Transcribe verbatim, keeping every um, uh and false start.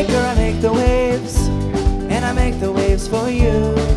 maker, I make the waves, and I make the waves for you.